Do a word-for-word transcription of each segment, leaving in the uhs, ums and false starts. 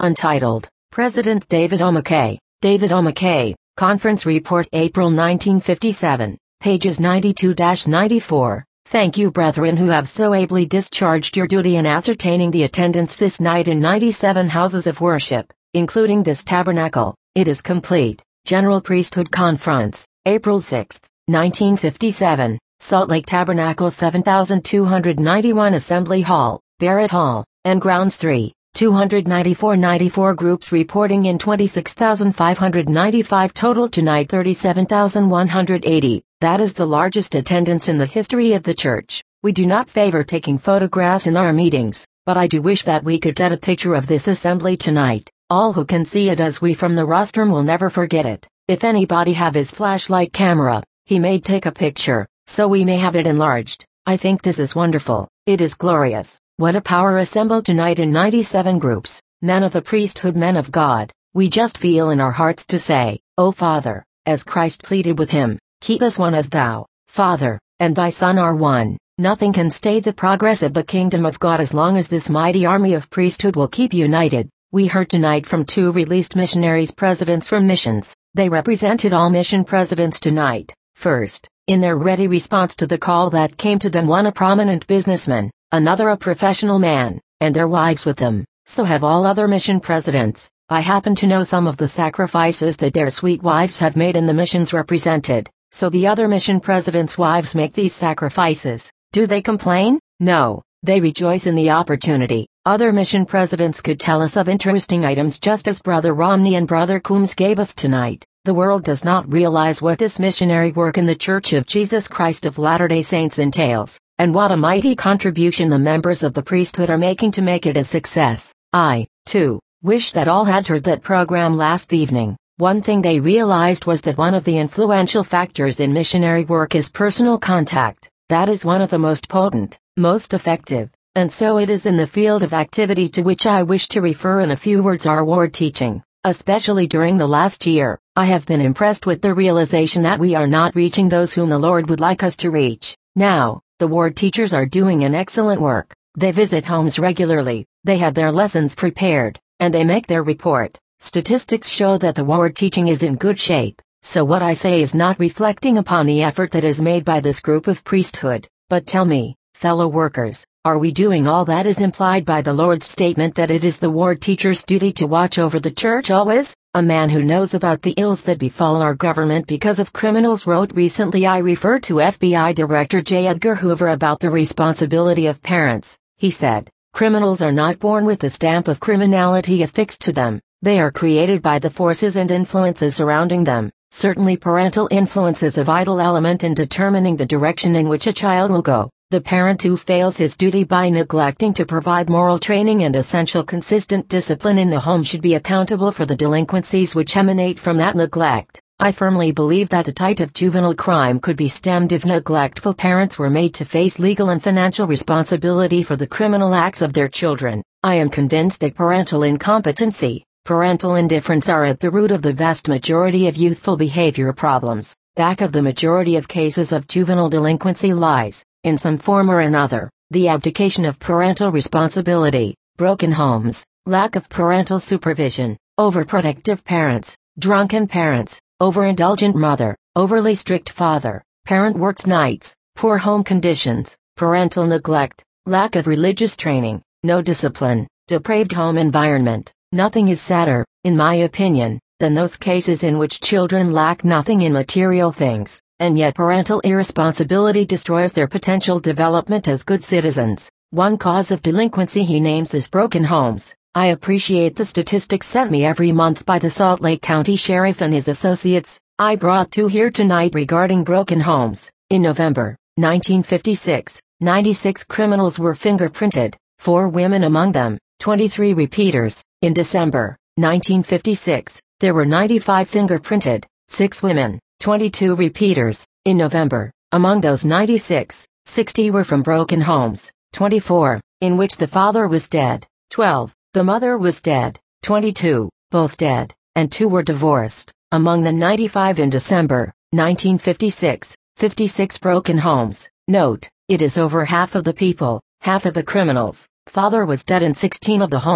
Untitled, President David O. McKay, David O. McKay, Conference Report April nineteen fifty-seven, pages ninety-two to ninety-four. Thank you, brethren, who have so ably discharged your duty in ascertaining the attendance this night in ninety-seven houses of worship, including this tabernacle. It is complete. General Priesthood Conference, April sixth, nineteen fifty-seven, Salt Lake Tabernacle seven thousand two hundred ninety-one Assembly Hall, Barrett Hall, and Grounds three, two hundred ninety-four ninety-four groups reporting in twenty-six thousand five hundred ninety-five total tonight thirty-seven thousand one hundred eighty. That is the largest attendance in the history of the church. We do not favor taking photographs in our meetings, but I do wish that we could get a picture of this assembly tonight. All who can see it as we from the rostrum will never forget it. If anybody have his flashlight camera, he may take a picture, so we may have it enlarged. I think this is wonderful. It is glorious. What a power assembled tonight in ninety-seven groups, men of the priesthood, men of God. We just feel in our hearts to say, "O Father," as Christ pleaded with him, "Keep us one as thou, Father, and thy Son are one." Nothing can stay the progress of the kingdom of God as long as this mighty army of priesthood will keep united. We heard tonight from two released missionaries, presidents from missions. They represented all mission presidents tonight. First, in their ready response to the call that came to them, one a prominent businessman, another a professional man, and their wives with them. So have all other mission presidents. I happen to know some of the sacrifices that their sweet wives have made in the missions represented. So the other mission presidents' wives make these sacrifices. Do they complain? No, they rejoice in the opportunity. Other mission presidents could tell us of interesting items just as Brother Romney and Brother Coombs gave us tonight. The world does not realize what this missionary work in the Church of Jesus Christ of Latter-day Saints entails, and what a mighty contribution the members of the priesthood are making to make it a success. I, too, wish that all had heard that program last evening. One thing they realized was that one of the influential factors in missionary work is personal contact. That is one of the most potent, most effective, and so it is in the field of activity to which I wish to refer in a few words our ward teaching. Especially during the last year, I have been impressed with the realization that we are not reaching those whom the Lord would like us to reach. Now, the ward teachers are doing an excellent work. They visit homes regularly, they have their lessons prepared, and they make their report. Statistics show that the ward teaching is in good shape, so what I say is not reflecting upon the effort that is made by this group of priesthood. But tell me, fellow workers, are we doing all that is implied by the Lord's statement that it is the ward teacher's duty to watch over the church always? A man who knows about the ills that befall our government because of criminals wrote recently. I refer to F B I Director J. Edgar Hoover about the responsibility of parents. He said, "Criminals are not born with the stamp of criminality affixed to them. They are created by the forces and influences surrounding them. Certainly parental influence is a vital element in determining the direction in which a child will go. The parent who fails his duty by neglecting to provide moral training and essential consistent discipline in the home should be accountable for the delinquencies which emanate from that neglect. I firmly believe that the tide of juvenile crime could be stemmed if neglectful parents were made to face legal and financial responsibility for the criminal acts of their children. I am convinced that parental incompetency, parental indifference are at the root of the vast majority of youthful behavior problems. Back of the majority of cases of juvenile delinquency lies, in some form or another, the abdication of parental responsibility, broken homes, lack of parental supervision, overprotective parents, drunken parents, overindulgent mother, overly strict father, parent works nights, poor home conditions, parental neglect, lack of religious training, no discipline, depraved home environment. Nothing is sadder, in my opinion, than those cases in which children lack nothing in material things, and yet parental irresponsibility destroys their potential development as good citizens. One cause of delinquency he names is broken homes. I appreciate the statistics sent me every month by the Salt Lake County Sheriff and his associates. I brought two here tonight regarding broken homes. In November nineteen fifty-six, ninety-six criminals were fingerprinted, four women among them, twenty-three repeaters. In December nineteen fifty-six, there were ninety-five fingerprinted, six women, twenty-two repeaters. In November, among those ninety-six, sixty were from broken homes, twenty-four, in which the father was dead, twelve, the mother was dead, twenty-two, both dead, and two were divorced. Among the ninety-five in December nineteen fifty-six, fifty-six broken homes. Note, it is over half of the people, half of the criminals. Father was dead in sixteen of the homes.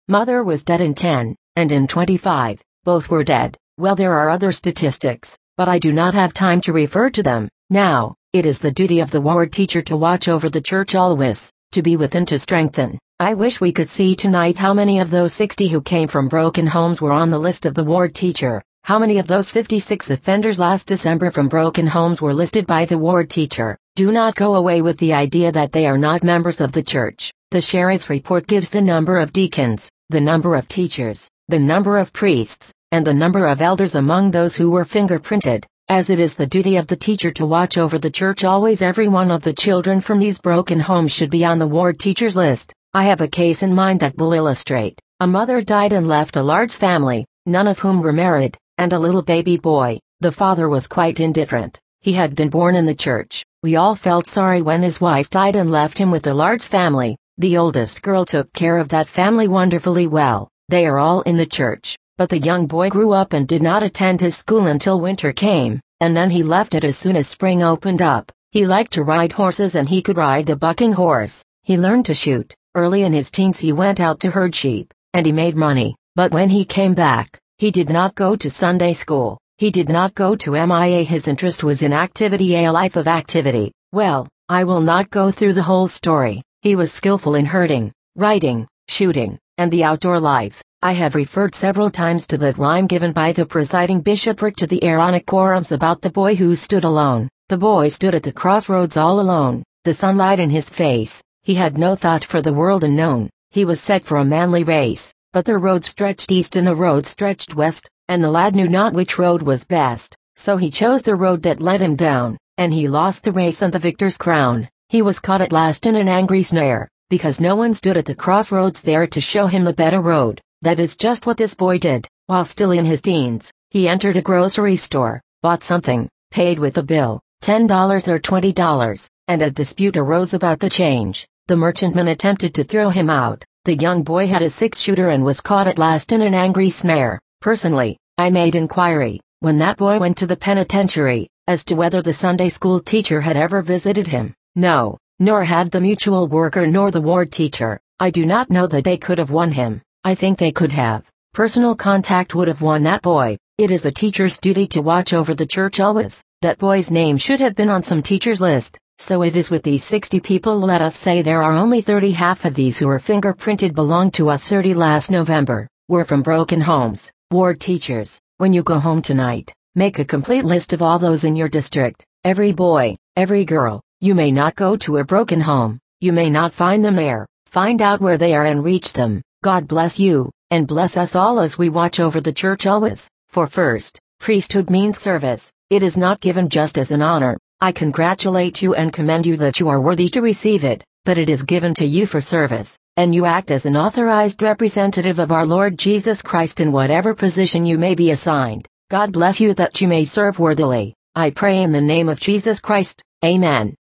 Mother was dead in ten, and in twenty-five, both were dead. Well, there are other statistics, but I do not have time to refer to them. Now, it is the duty of the ward teacher to watch over the church always, to be within to strengthen. I wish we could see tonight how many of those sixty who came from broken homes were on the list of the ward teacher. How many of those fifty-six offenders last December from broken homes were listed by the ward teacher? Do not go away with the idea that they are not members of the church. The sheriff's report gives the number of deacons, the number of teachers, the number of priests, and the number of elders among those who were fingerprinted. As it is the duty of the teacher to watch over the church always, every one of the children from these broken homes should be on the ward teacher's list. I have a case in mind that will illustrate. A mother died and left a large family, none of whom were married, and a little baby boy. The father was quite indifferent. He had been born in the church. We all felt sorry when his wife died and left him with a large family. The oldest girl took care of that family wonderfully well. They are all in the church, but the young boy grew up and did not attend his school until winter came, and then he left it as soon as spring opened up. He liked to ride horses and he could ride the bucking horse. He learned to shoot. Early in his teens he went out to herd sheep, and he made money. But when he came back, he did not go to Sunday school. He did not go to M I A. His interest was in activity, a life of activity. Well, I will not go through the whole story. He was skillful in herding, riding, shooting, and the outdoor life. I have referred several times to that rhyme given by the presiding bishopric to the Aaronic quorums about the boy who stood alone. The boy stood at the crossroads all alone, the sunlight in his face. He had no thought for the world unknown. He was set for a manly race, but the road stretched east and the road stretched west, and the lad knew not which road was best, so he chose the road that led him down, and he lost the race and the victor's crown. He was caught at last in an angry snare, because no one stood at the crossroads there to show him the better road. That is just what this boy did. While still in his teens, he entered a grocery store, bought something, paid with a bill, ten dollars or twenty dollars, and a dispute arose about the change. The merchantman attempted to throw him out. The young boy had a six-shooter and was caught at last in an angry snare. Personally, I made inquiry, when that boy went to the penitentiary, as to whether the Sunday school teacher had ever visited him. No, nor had the mutual worker nor the ward teacher. I do not know that they could have won him. I think they could have. Personal contact would have won that boy. It is the teacher's duty to watch over the church always. That boy's name should have been on some teacher's list. So it is with these sixty people. Let us say there are only thirty. Half of these who are fingerprinted belonged to us. thirty last November were from broken homes. Ward teachers, when you go home tonight, make a complete list of all those in your district. Every boy, every girl. You may not go to a broken home. You may not find them there. Find out where they are and reach them. God bless you, and bless us all as we watch over the church always. For first, priesthood means service. It is not given just as an honor. I congratulate you and commend you that you are worthy to receive it, but it is given to you for service, and you act as an authorized representative of our Lord Jesus Christ in whatever position you may be assigned. God bless you that you may serve worthily. I pray in the name of Jesus Christ. Amen.